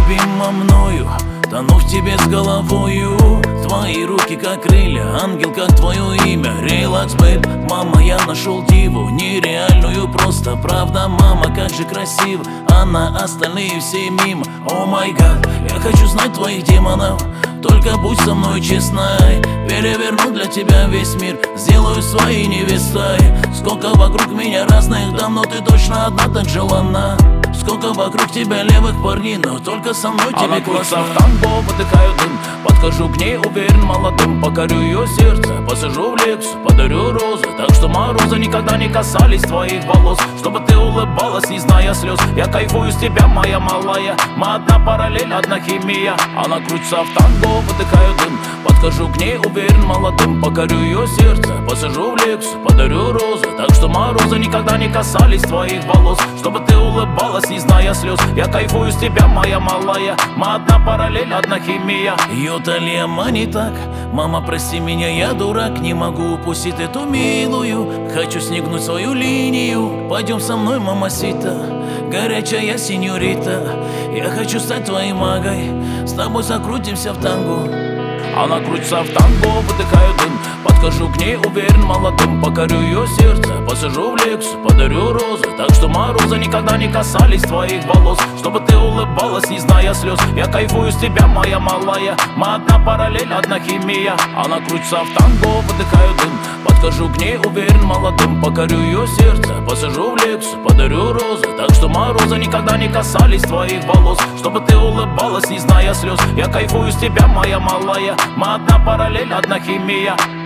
любима мною, тону в тебе с головою. Твои руки как крылья, ангел как твое имя. Релакс, бэйб, мама, я нашел диву нереальную, просто правда, мама, как же красиво. Она, остальные все мимо. О май гад, я хочу знать твоих демонов, только будь со мной честной. Переверну для тебя весь мир, сделаю своей невестой. Сколько вокруг меня разных дам, но ты точно одна так желанна. Сколько вокруг тебя левых парней, но только со мной тебе классно. В танго, выдыхаю дым, подхожу к ней уверен молодым. Покорю ее сердце, посажу в Лексус, подарю розы, так что морозы никогда не касались твоих волос. Чтобы ты улыбалась, не зная слез. Я кайфую с тебя, моя малая. Мы одна параллель, одна химия. Она крутится в танго, выдыхаю дым, подхожу к ней уверен молодым. Покорю ее сердце, посажу в Лексус, подарю розы, так что морозы никогда не касались твоих волос. Чтобы ты улыбалась, не зная слез. Я кайфую с тебя, моя малая. Мы одна параллель, одна химия. Юталия, не так. Мама, прости меня, я дурак. Не могу упустить эту милую. Хочу снегнуть свою линию. Пойдем со мной, мамасита, горячая сеньорита. Я хочу стать твоей магой, с тобой закрутимся в танго. Она крутится в танго, выдыхаю дым, подхожу к ней уверен молодым. Покорю ее сердце, посажу в Лексус, подарю розы, так что морозы никогда не касались твоих волос. Чтобы ты улыбалась, не зная слез. Я кайфую с тебя, моя малая. Мы одна параллель, одна химия. Она крутится в танго, выдыхаю дым, подхожу к ней уверен молодым. Покорю ее сердце, посажу в Лексус, подарю розы, так что морозы никогда не касались твоих волос. Чтобы ты улыбалась, не зная слез. Я кайфую с тебя, моя малая. Мы одна параллель, одна химия.